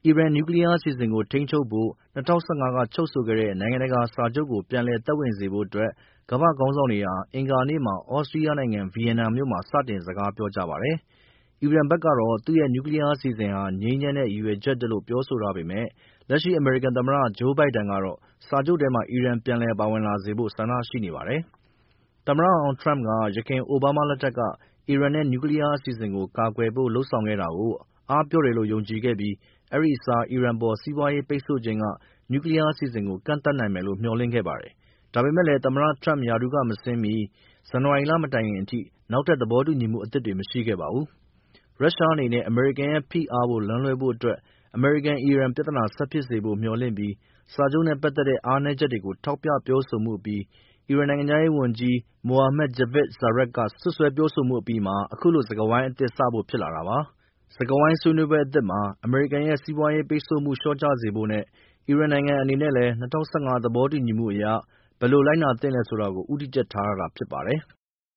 အီရန်နျူကလီးယားအစီအစဉ်ကိုထိန်းချုပ်ဖို့ ၂၀၁၅ ကချုပ်ဆိုခဲ့တဲ့ နိုင်ငံတကာစာချုပ်ကို ပြန်လည်သက်ဝင်စေဖို့အတွက် ကမ္ဘာ့ခေါင်းဆောင်တွေဟာ အင်္ဂါနေ့မှာ သြစတြီးယားနိုင်ငံ ဗီယင်နာမြို့မှာ စတင်စကားပြောကြပါတယ်။ အီရန်ဘက်ကတော့ သူ့ရဲ့ နျူကလီးယားအစီအစဉ်ဟာ ငြိမ်းချမ်းတဲ့ရည်ရွယ်ချက်လို့ ပြောဆိုထားပေမယ့် လက်ရှိ အမေရိကန်သမ္မတ Joe Biden ကတော့ စာချုပ်ထဲမှာ အီရန်ပြန်လည်ပါဝင်လာစေဖို့ ဆန္ဒရှိနေပါတယ်။ သမ္မတဟောင်း Trump က ယခင် အိုဘားမားလက်ထက်က အီရန်နဲ့ နျူကလီးယားအစီအစဉ်ကို ကာကွယ်ဖို့ လုပ်ဆောင်ခဲ့တာကို အားပျော့တယ်လို့ ယုံကြည်ခဲ့ပြီး အဲဒီအစား အီရန်အပေါ် စီးပွားရေးပိတ်ဆို့ခြင်းက နျူကလီးယားအစီအစဉ်ကို ကန့်သတ်နိုင်မယ်လို့ မျှော်လင့်ခဲ့ပါတယ်။ ဒါပေမယ့်လည်း သမ္မတ Trump ရာထူးကမဆင်းမီ ဇန်နဝါရီလမတိုင်ခင်အထိ နောက်ထပ် သဘောတူညီမှုအသစ်တွေ မရှိခဲ့ပါဘူး။ ရုရှားအနေနဲ့ အမေရိကန်ရဲ့ဖိအားကို လမ်းလွှဲဖို့အတွက် အမေရိကန်-အီရန်ပြဿနာ ဆက်ဖြစ်စေဖို့ မျှော်လင့်ပြီး စာချုပ်နဲ့ပတ်သက်တဲ့ အားနည်းချက်တွေကို ထောက်ပြပြောဆိုမှုအပြီး အီရန်နိုင်ငံခြားရေးဝန်ကြီး Mohammad Javad Zarif က စွပ်စွဲပြောဆိုမှုအပြီးမှာ အခုလို စကားဝိုင်းအသစ်စဖို့ ဖြစ်လာတာပါ။ စကားဝိုင်းဆွေးနွေးပွဲအသစ်မှာ အမေရိကန်ရဲ့ စီးပွားရေးပိတ်ဆို့မှု လျှော့ကျစေဖို့နဲ့ အီရန်နိုင်ငံအနေနဲ့လည်း ၂၀၁၅ သဘောတူညီမှုအရ ဘယ်လိုလိုက်နာသင့်တယ်ဆိုတာကို ဦးတည်ချက်ထားတာဖြစ်ပါတယ်။